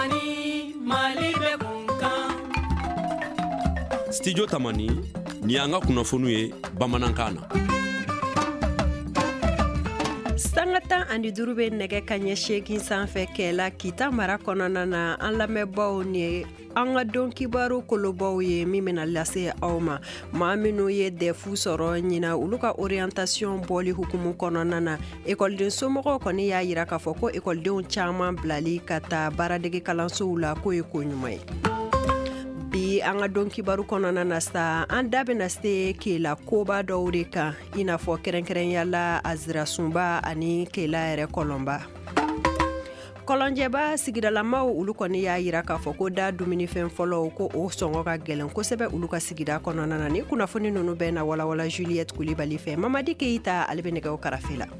Tamani Mali be kunkan. Studio Tamani ni anga kunnafoniw ye Bamanankan na. Sangata ani duru be nɛgɛ kaɲɛ 8 sanfɛ kɛla Kita mara kɔnɔna na an lamɛnbaaw ni an ka don kibaru kolobaw ye min bɛna lase aw ma. Maa minnu ye dɛfu sɔrɔ ɲina olu ka orientation bɔli hukumu kɔnɔna na école somɔgɔw kɔni y'a yira k'a fɔ ko écoledenw caman bilali ka taa baaradege kalansow la k'o ye ko ɲuman ye. Bi an ka don kibaru kɔnɔna na sa an da bɛna se Kela koba dɔw de kan i n'a fɔ kɛrɛnkɛrɛnyala Azirasunba ani Kela yɛrɛ kɔlɔnba. Kɔlɔnjɛba sigidalamaw olu kɔni y'a yira k'a fɔ ko da dumunifɛn fɔlɔw ko o sɔngɔ ka gɛlɛn kosɛbɛ olu ka sigida kɔnɔna na. Ni kunnafoni ninnu bɛ na walawala Juliette Kulibali fɛ. Mamadi Keita ale bɛ nɛgɛw karafe la.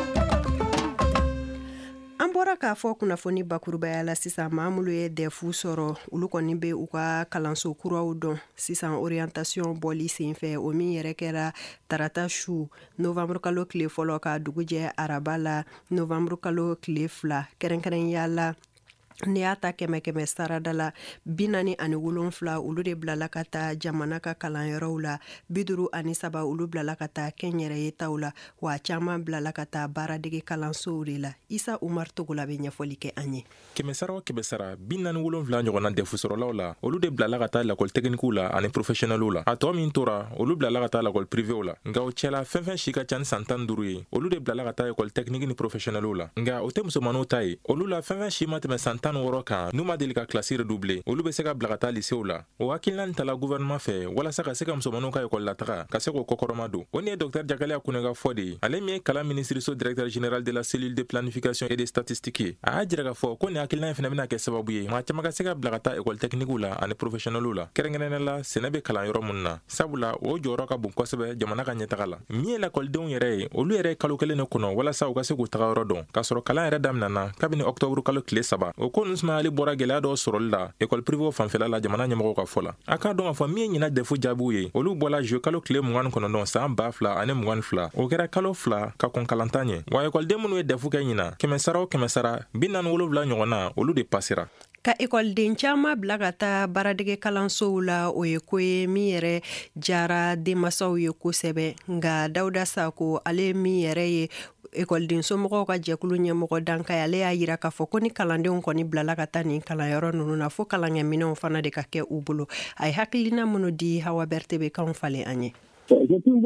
An bɔra k'a fɔ kunnafoni bakurubaya la sisan maa minnu ye dɛfu sɔrɔ olu kɔni bɛ u ka kalanso kuraw dɔn sisan orientation bɔli senfɛ o min yɛrɛ kɛra tarata su novembre kalo tile fɔlɔ ka dugu jɛ araba la novembre kalo tile 2 kɛrɛnkɛrɛnyala ni y'a ta kɛmɛ sarada la 47 olu de bilala ka taa jamana ka kalanyɔrɔw la 53 olu bilala ka taa kɛnyɛrɛye taw la wa caman bilala ka taa baaradege kalansow de la. Isa Umar Togola bɛ ɲɛfɔli kɛ an ye. Kɛmɛsara o kɛmɛsara 47 ɲɔgɔnna dɛfusɔrɔlaw la olu de bilala ka taa lakɔli tɛkinikuw la ani professionnelw la. A tɔ min tora olu bilala ka taa lakɔli privéw la. Nka o cɛla fɛn si ka ca ni san 15 ye olu de bilala ka taa école technique ni professionnelw la. Nka o tɛ musomanninw ta ye olu la fɛn si ma tɛmɛ san 16 kan n'u ma deli ka classe redoubler olu bɛ se ka bila ka taa lycéw la. O hakilina nin tala gouvernement fɛ walasa ka se ka musomanninw ka école la taga ka se k'o kɔkɔrɔma don. O ni ye Dr Jakale Akunega fɔ de ye. Ale min ye kalan ministériso directeur général de la cellule de planification et de statistique ye. A y'a jira k'a fɔ ko nin hakilina in fana bɛna kɛ sababu ye maa caman ka se ka bila ka taa école technique la ani professionnelw la. Kɛrɛnkɛrɛnnenya la sɛnɛ bɛ kalan yɔrɔ mun na sabula o jɔyɔrɔ ka bon kosɛbɛ jamana ka ɲɛtaga la. Min ye lakɔlidenw yɛrɛ ye olu yɛrɛ ye kalo 1 de kɔnɔ walasa u ka se k'u taga yɔrɔ dɔn k'a sɔrɔ kalan yɛrɛ daminɛna kabini octobre kalo tile 3. O ko ninnu sumayali bɔra gɛlɛya dɔw sɔrɔli la école privée fanfɛla la jamana ɲɛmɔgɔw ka fɔ la. A k'a dɔn k'a fɔ min ye ɲina dɛfu jaabiw ye olu bɔla juillet kalo tile 29 san 2022 o kɛra kalo 2 ka kɔn kalantan ɲɛ wa écoleden minnu ye dɛfu kɛ ɲina kɛmɛsara o kɛmɛsara 47 ɲɔgɔnna olu de pasera. Ka écoleden caman bila ka taa baaradege kalansow la o ye ko ye min yɛrɛ jara denmasaw ye kosɛbɛ nka Dawuda Sako ale min yɛrɛ ye écoleden somɔgɔw ka jɛkulu ɲɛmɔgɔ Dankaye ale y'a yira k'a fɔ ko ni kalandenw kɔni bilala ka taa nin kalanyɔrɔ ninnu na fo kalankɛminɛnw fana de ka kɛ u bolo. A ye hakilina minnu di Hawa Berete bɛ kanw falen an ye. Ko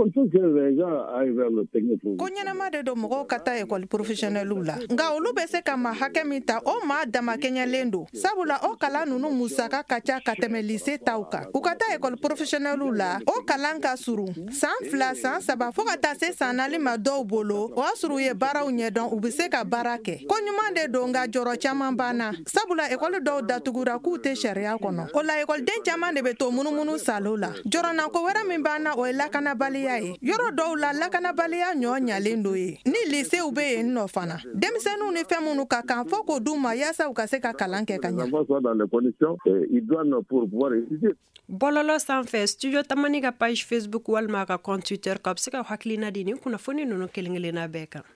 ɲɛnama de don mɔgɔw ka taa école professionnelle la nka olu bɛ se ka ma hakɛ min ta o maa dama kɛɲɛlen don sabula o kalan ninnu musaka ka ca ka tɛmɛ lycée taw kan u ka taa école professionnelle la o kalan ka surun san 2 san 3 fo ka taa se san 4 ma dɔw bolo o y'a sɔrɔ u ye baaraw ɲɛdɔn u bɛ se ka baara kɛ ko ɲuman de don nka jɔrɔ caman banna sabula école dɔw datugura k'u tɛ sariya kɔnɔ o la écoleden caman de bɛ to munumunu salo la jɔrɔnako wɛrɛ min banna o ye lakanabaliya ye yɔrɔ dɔw la lakanabaliya ɲɔ ɲalen do ye ni lycéw bɛ yen nɔ fana denmisɛnninw ni fɛn minnu ka kan fɔ k'o d'u ma yaasa u ka se ka kalan kɛ ka ɲɛ. Bɔlɔlɔ sanfɛ studio Tamani ka page Facebook walima ka compte Twitter ka bɛ se ka hakilina di ni kunnafoni ninnu kelen-kelenna bɛɛ kan.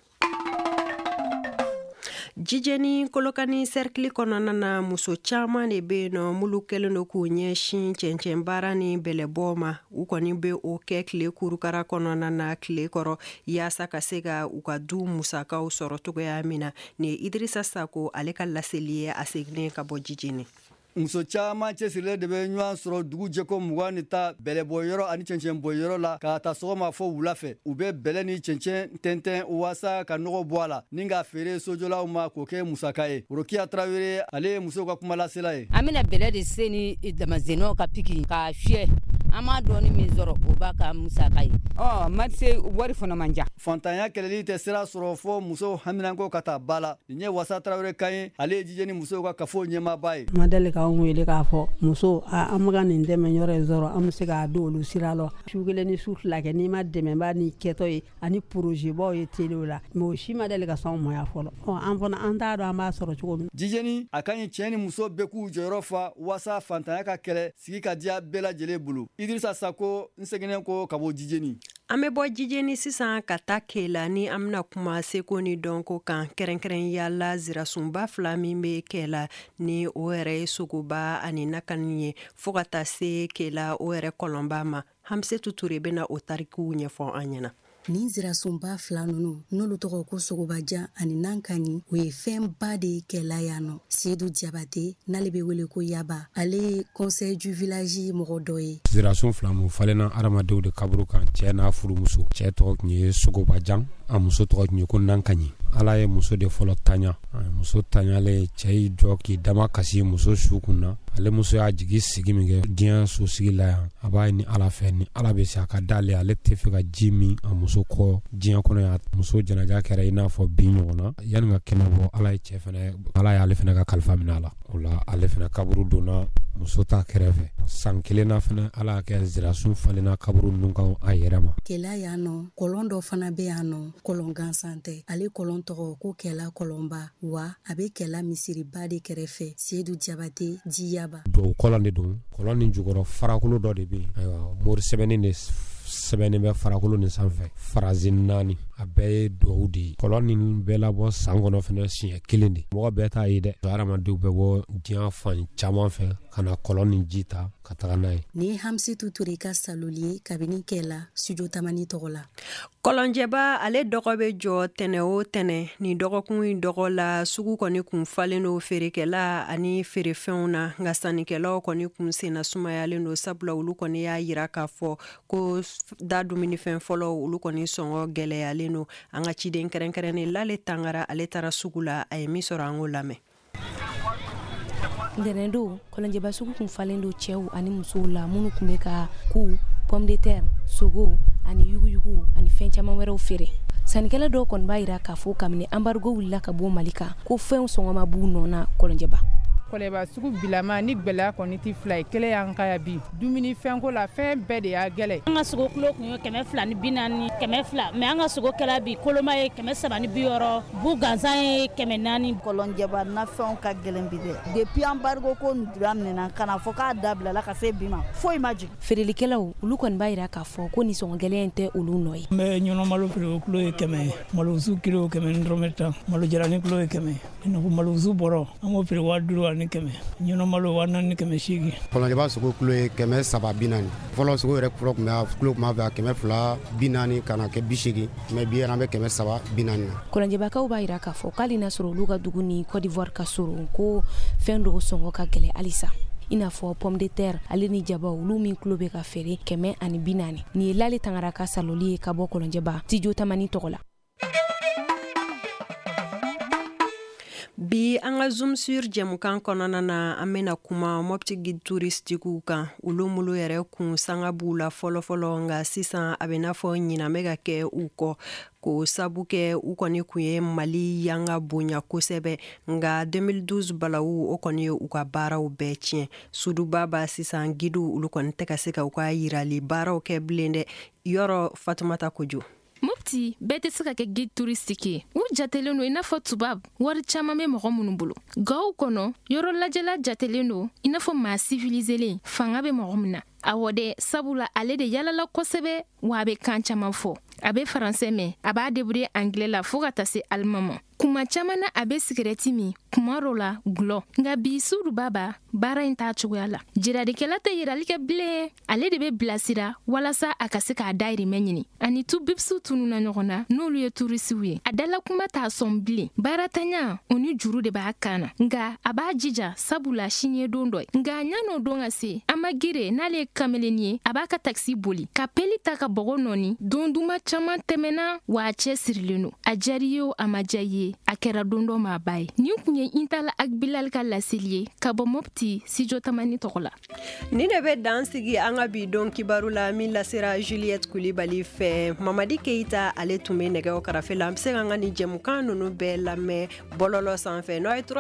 Jijeni kolokani cercle kɔnɔna na muso caman de bɛ yen nɔ mulu kɛlen don k'u ɲɛsin cɛncɛn baara ni bɛlɛbɔ ma u kɔni bɛ o kɛ tile kurukara kɔnɔna na tile kɔrɔ yaasa ka se ka u ka du musakaw sɔrɔ cogoya min na ni Idrissa Sako ale ka laseli ye a seginnen ka bɔ Jijeni. Muso caman cɛsirilen de bɛ ɲɔgɔn sɔrɔ dugu jɛko 20 ni ta bɛlɛbɔyɔrɔ ani cɛncɛnbɔyɔrɔ la ka taa sɔgɔma fɔ wula fɛ u bɛ bɛlɛ ni cɛncɛn tɛntɛn waasa ka nɔgɔ bɔ a la ni ka feere sojɔlaw ma k'o kɛ musaka ye. Rokiya Tarawele ale ye musow ka kumalasela ye. An bɛna bɛlɛ de se ni damazɛnɛw ka piki k'a fiyɛ an m'a dɔɔni min sɔrɔ o b'a ka musaka ye. Matse wari fana man ja. Fantanya kɛlɛli tɛ sira sɔrɔ fɔ musow haminanko ka taa ba la. Nin ye Wasa Tarawele kan ye ale ye Jijeni musow ka kafo ɲɛmaaba ye. Madali k'an wele k'a fɔ muso an bɛ ka nin dɛmɛ yɔrɔ in sɔrɔ an bɛ se k'a don olu sira la su kelen ni su fila kɛ n'i ma dɛmɛba ni kɛtɔ ye ani projet baw ye teliw la mais o si ma deli ka sɔn ma ya fɔlɔ an fana an t'a dɔn an b'a sɔrɔ cogo min. Jijeni a kan ye cɛ ni muso bɛɛ k'u jɔyɔrɔ fa waasa fantanya ka kɛlɛ sigi ka diya bɛɛ lajɛlen bolo. Idrissa Sako n seginnen ko ka bɔ Jijeni. An bɛ bɔ jijeni sisan ka taa Kela ni an bɛna kuma seko ni dɔnko kan kɛrɛnkɛrɛnya la zirasunba 2 min bɛ Kela ni o yɛrɛ ye Sogoba ani Nakani ye fo ka taa se Kela o yɛrɛ kɔlɔnba ma. Hamsetu Ture bɛna o tarikiw ɲɛfɔ an ɲɛna. Ni zirasunba 2 nunu n'olu tɔgɔ ko Sogobajan ani Nankani o ye fɛnba de ye Kela yan nɔ. Seydou Diabaté n'ale bɛ wele ko Yaba ale ye conseil du village mɔgɔ dɔ ye. Zirasun 2 mun falenna adamadenw de kaburu kan cɛ n'a furumuso. Cɛ tɔgɔ tun ye Sogobajan a muso tɔgɔ tun ye ko Nankani. Ala ye muso de fɔlɔ tanya. Muso tanyale cɛ yi jɔ k'i dama kasi muso su kunna. Ale muso y'a jigi sigi min kɛ diɲɛ so sigi la yan a b'a ɲini Ala fɛ ni Ala bɛ se a ka d'ale ale tɛ fɛ ka ji min a muso kɔ diɲɛ kɔnɔ yan. Muso janaja kɛra i n'a fɔ bi ɲɔgɔn na yanni ka kɛnɛ bɔ Ala ye cɛ fɛnɛ Ala y'ale fɛnɛ ka kalifa minɛ a la. O la ale fɛnɛ kaburu donna muso ta kɛrɛfɛ. San kelenna fɛnɛ Ala y'a kɛ zirasun falenna kaburu ninnu kan a yɛrɛ ma. Kela yan nɔ kɔlɔn dɔ fana bɛ yan nɔ kɔlɔn gansan tɛ ale kɔlɔn tɔgɔ ko Kela kɔlɔnba wa a bɛ Kela misiriba de kɛrɛfɛ Seydou Diabaté di Yaba. Dɔw kɔlɔn de don kɔlɔn nin jukɔrɔ farakolo dɔ de bɛ yen ayiwa mori sɛbɛnni de sɛbɛnnen bɛ farakolo nin sanfɛ farazi 4 a bɛɛ ye duwawu de ye kɔlɔn nin bɛɛ labɔ san kɔnɔ fɛnɛ siɲɛ 1 de mɔgɔ bɛɛ t'a ye dɛ hadamadenw bɛ bɔ diɲɛ fan caman fɛ ka na kɔlɔn nin ji ta ka taga n'a ye. Ni Hamsetu Ture ka saloli ye kabini Kela studio Tamani tɔgɔ la. Kɔlɔnjɛba ale dɔgɔ bɛ jɔ tɛnɛ o tɛnɛ ni dɔgɔkun in dɔgɔ la sugu kɔni kun falen no feerekɛla ani feerefɛnw na nka sannikɛlaw kɔni kun senna sumayalen no sabula olu kɔni y'a yira k'a fɔ ko da dumunifɛn fɔlɔ olu kɔni sɔngɔ gɛlɛyalen no an ka ciden kɛrɛnkɛrɛnnen Lale Tangara ale taara sugu la a ye min sɔrɔ an k'o lamɛn. Ndɛnɛndo kɔlɔnjɛba sugu kun falen do cɛw ani musow la minnu kun bɛ ka ku pomme de terre sogo ani yuguyugu ani fɛn caman wɛrɛw feere. Sannikɛla dɔw kɔni b'a yira k'a fɔ kabini embargo wulila ka bɔ Mali kan ko fɛnw sɔngɔ ma b'u nɔ na kɔlɔnjɛba. Kɔlɛba sugu bilama ni gwɛlɛya kɔni tɛ fila ye kelen y'an ka bi dumuni fɛnko la fɛn bɛɛ de y'a gɛlɛ. An ka sogo kilo kun ye 200 ni 40 200 mais an ka sogo kɛra bi koloma ye 300 ni 60 bu gansan ye 400. Kɔlɔnjɛba nafɛnw ka gɛlɛn bi dɛ depuis embargo ko dura minɛna kana fɔ k'a dabilala ka se bi ma foyi ma jigin. Feerelikɛlaw olu kɔni b'a yira k'a fɔ ko ni sɔngɔ gɛlɛn tɛ olu nɔ ye. N bɛ ɲɔnɔ malo feere o kilo ye 100 malosu kilo 100 ni dɔrɔmɛ 10 malo jarani kilo ye 100 ina ko malosu bɔrɔ an b'o feere 5000 ani 100 malo 480. Kɔlɔnjɛba sogo kilo ye 340 fɔlɔ sogo yɛrɛ kilo kun bɛ kilo kun b'a fɛ 240 kana kɛ 80 mais bi yɛrɛ an bɛ 340 na. Kɔlɔnjɛbakaw b'a yira k'a fɔ k'ali n'a sɔrɔ olu ka dugu ni Côte d'Ivoire ka surun ko fɛn dɔw sɔngɔ ka gɛlɛ halisa. I n'a fɔ pomme de terre ale ni jaba olu min kilo bɛ ka feere 140. Ni ye Lale Tangara ka saloli ye ka bɔ Kɔlɔnjɛba studio Tamani tɔgɔ la. Bi an ka Zoom sur jɛmukan kɔnɔna na an bɛna kuma Mopti guide touristiques kan olu mulu yɛrɛ kun sanga b'u la fɔlɔfɔlɔ nka sisan a bɛ n'a fɔ ɲinan bɛ ka kɛ u kɔ ko sabu kɛ u kɔni kun ye Mali yanga bonya kosɛbɛ nka 2012 balawu o kɔni ye u ka baaraw bɛɛ tiɲɛ suduba ba sisan gidu olu kɔni tɛ ka se ka u ka yirali baaraw kɛ bilen dɛ yɔrɔ Fatumata Kojo. Mopti bɛɛ tɛ se ka kɛ guide touristique ye u jatelen do i n'a fɔ tubab wari caman bɛ mɔgɔ minnu bolo gaw kɔnɔ yɔrɔ lajɛla jatelen do i n'a fɔ maa civiliselen fanga bɛ mɔgɔ min na awɔ dɛ sabula ale de yalala kosɛbɛ wa a bɛ kan caman fɔ a bɛ faransɛ mɛn a b'a débrouiller anglais la fo ka taa se allemand ma kuma caman na a bɛ sigirɛti min kuma dɔw la gulɔ nka bi sudu baba baara in t'a cogoya la jiradikɛla tɛ yirali kɛ bilen ale de bɛ bilasira walasa a ka se k'a dayirimɛ ɲini ani tu bipsu tununa ɲɔgɔn na n'olu ye turisiw ye a dala kuma t'a sɔn bilen baaratanya o ni juru de b'a kan na nka a b'a jija sabula sini ye don dɔ ye nka ɲan'o don ka se a ma gere n'ale ye kameleni ye a b'a ka taxi boli ka peli ta ka bɔgɔ nɔni don duma caman tɛmɛna wa a cɛ sirilen do a jari ye o a ma ja ye a kɛra don dɔ ma ba ye nin kun ye Intala Akbilal ka laseli ye ka bɔ Mopti studio Tamani tɔgɔ la. Ni de bɛ dan sigi an ka bi don kibaru la min lasera Juliette Koulibaly fɛ Mamadi Keita ale tun bɛ nɛgɛw karafe la an bɛ se ka ni jɛmukan ninnu bɛɛ lamɛn bɔlɔlɔ sanfɛ n'o ye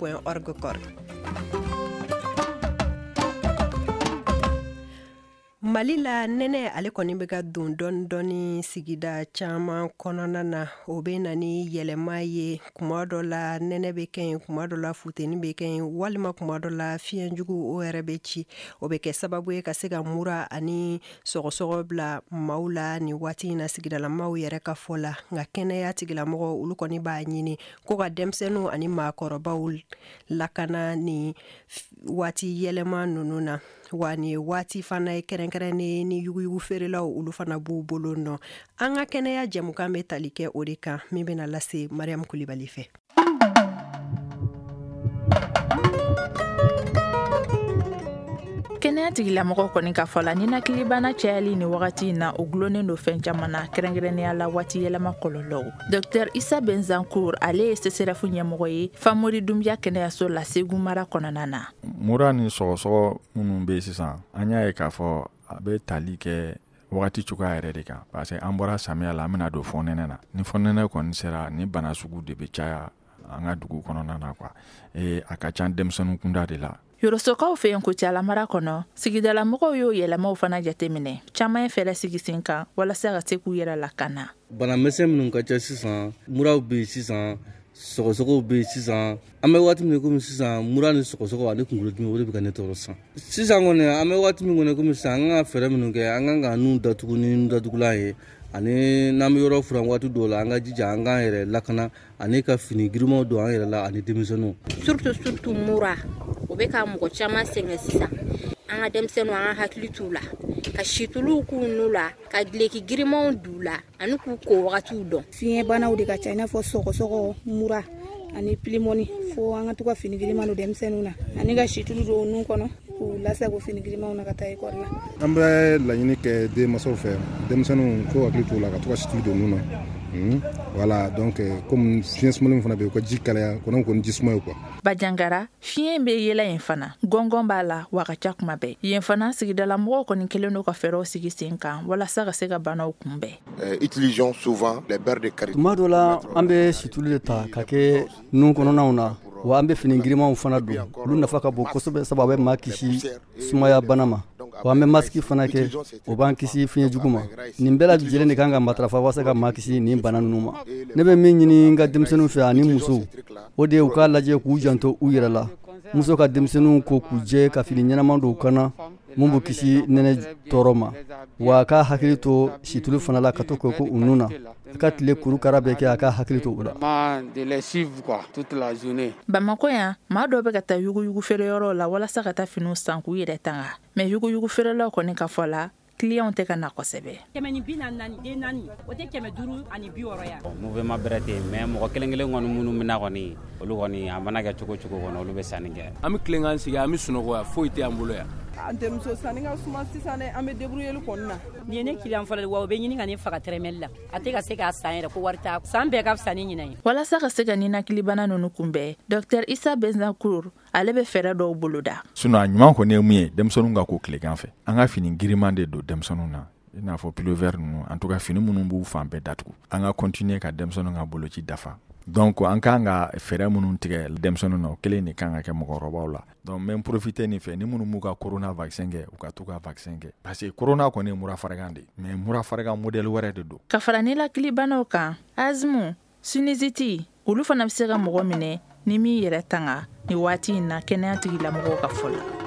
www.studiotamani.org kɔrɔ. Mali la nɛnɛ ale kɔni bɛ ka don dɔɔni sigida caman kɔnɔna na o bɛ na ni yɛlɛma ye kuma dɔ la nɛnɛ bɛ kɛ yen kuma dɔ la futeni bɛ kɛ yen walima kuma dɔ la fiɲɛjugu o yɛrɛ bɛ ci o bɛ kɛ sababu ye ka se ka mura ani sɔgɔsɔgɔ bila maaw la ni waati in na sigidalamaw yɛrɛ ka fɔ la nka kɛnɛya tigilamɔgɔ olu kɔni b'a ɲini ko ka denmisɛnninw ani maakɔrɔbaw lakana ni waati yɛlɛma ninnu na wa ni waati fana ye kɛrɛnkɛrɛnnen ni yuguyugu feerelaw olu fana b'u bolo nɔ an ka kɛnɛya jɛmukan bɛ tali kɛ o de kan min bɛna lase Mariam Kulibali fɛ. Kɛnɛya tigilamɔgɔ kɔni ka fɔ la ninakilibana cayali ni wagati in na o gulonnen do fɛn caman na kɛrɛnkɛrɛnnenya la waati yɛlɛma kɔlɔlɔw. Dr Isa Benzancourt ale ye CCRF ɲɛmɔgɔ ye Famori Dumbuya kɛnɛyaso la Segu mara kɔnɔna na. Mura ni sɔgɔsɔgɔ minnu bɛ sisan an y'a ye k'a fɔ a bɛ tali kɛ wagati cogoya yɛrɛ de kan parce que an bɔra samiya la an bɛna don fɔnɛnɛ na ni fɔnɛnɛ kɔni sera ni bana sugu de bɛ caya an ka dugu kɔnɔna na quoi a ka ca denmisɛnninw kunda de la. Yorosokaw fɛ yen Kucala mara kɔnɔ sigidalamɔgɔw y'o yɛlɛmaw fana jateminɛ caman ye fɛɛrɛ sigi sen kan walasa ka se k'u yɛrɛ lakana. Banamisɛn minnu ka ca sisan muraw bɛ sisan sɔgɔsɔgɔw bɛ sisan an bɛ waati min komi sisan mura ni sɔgɔsɔgɔ ani kunkolodimi o de bɛ ka ne tɔɔrɔ sisan kɔni an bɛ waati min kɔni komi sisan an ka fɛɛrɛ minnu kɛ an kan ka nun datugu ni nun datugulan ye ani n'an bɛ yɔrɔ furan waati dɔw la an ka jija an k'an yɛrɛ lakana ani ka fini girimanw don an yɛrɛ la ani denmisɛnninw. surtout mura o bɛ ka mɔgɔ caman sɛgɛn sisan an ka denmisɛnninw an ka hakili t'u la ka situluw k'u nu la ka gileki girimanw d'u la ani k'u ko wagatiw dɔn. Fiɲɛ banaw de ka ca i n'a fɔ sɔgɔsɔgɔ mura ani pilimoni fo an ka to ka fini giriman don denmisɛnninw na ani ka situlu don nun kɔnɔ k'u lasago fini girimanw na ka taa ekɔli la. An bɛ laɲini kɛ denmansaw fɛ denmisɛnninw ko hakili t'u la ka to ka situlu don nun na. Voilà donc comme fiɲɛ sumalen fana bɛ yen ko ji kalaya kɔnɔ ji suma ye quoi. Bajangara fiɲɛ bɛ yɛlɛ yen fana gɔngɔn b'a la wa ka ca kuma bɛɛ yen fana sigidalamɔgɔw kɔni kelen do ka fɛɛrɛw sigi sen kan walasa ka se ka banaw kunbɛn. Utilisons souvent les beurres de karité. Tuma dɔ la an bɛ situlu de ta ka kɛ nun kɔnɔnaw na wa an bɛ fini girimanw fana don olu nafa ka bon kosɛbɛ sabu a bɛ maa kisi sumaya bana ma wa an bɛ masiki fana kɛ o b'an kisi fiɲɛ jugu ma nin bɛɛ lajɛlen de kan ka matarafa walasa ka maa kisi nin bana ninnu ma. Ne bɛ min ɲini n ka denmisɛnninw fɛ ani musow o de ye u k'a lajɛ k'u janto u yɛrɛ la muso ka denmisɛnninw ko k'u jɛ ka fini ɲɛnaman don u kana mun b'u kisi nɛnɛ tɔɔrɔ ma wa a ka hakili to situlu fana la ka to k'o u nun na a ka tile kurukara bɛ kɛ a ka hakili to u la. Bamakɔ yan maa dɔw bɛ ka taa yuguyugu feereyɔrɔw la walasa ka taa finiw san k'u yɛrɛ tanga mais yuguyugu feerelaw kɔni ka fɔ la clients tɛ ka na kosɛbɛ. 440 o tɛ 560 ya. Mouvement bɛrɛ tɛ yen mais mɔgɔ kelen kelen kɔni minnu bɛna kɔni olu kɔni a mana kɛ cogo cogo kɔni olu bɛ sanni kɛ. An bɛ tilen k'an sigi an bɛ sunɔgɔ yan foyi tɛ an bolo yan. An tɛ muso sanni ka suma sisan dɛ an bɛ débrouiller kɔni na. Nin ye ne client fɔlɔ wa o bɛ ɲini ka ne faga tɛrɛmɛli la a tɛ ka se k'a san yɛrɛ ko wari t'a san bɛɛ ka fisa ni ɲinan ye. Walasa ka se ka ninakilibana ninnu kunbɛn Dr Isa Benzancourt ale bɛ fɛɛrɛ dɔw boloda. Sinon a ɲuman kɔni ye mun ye denmisɛnninw ka ko tilegan fɛ an ka fini giriman de don denmisɛnninw na i n'a fɔ pullover ninnu en tout cas fini minnu b'u fan bɛɛ datugu an ka continuer ka denmisɛnninw ka boloci dafa donc an kan ka fɛɛrɛ minnu tigɛ denmisɛnninw na o kelen de kan ka kɛ mɔgɔkɔrɔbaw la donc n bɛ profiter nin fɛ ni minnu m'u ka corona vaccin kɛ u ka to ka vaccin kɛ parce que corona kɔni ye mura farigan de mais mura farigan modèle wɛrɛ de don. Ka fara ninakilibanaw kan asthme sinusite olu fana bɛ se ka mɔgɔ minɛ ni min yɛrɛ tanga ni waati in na kɛnɛya tigilamɔgɔw ka fɔ la.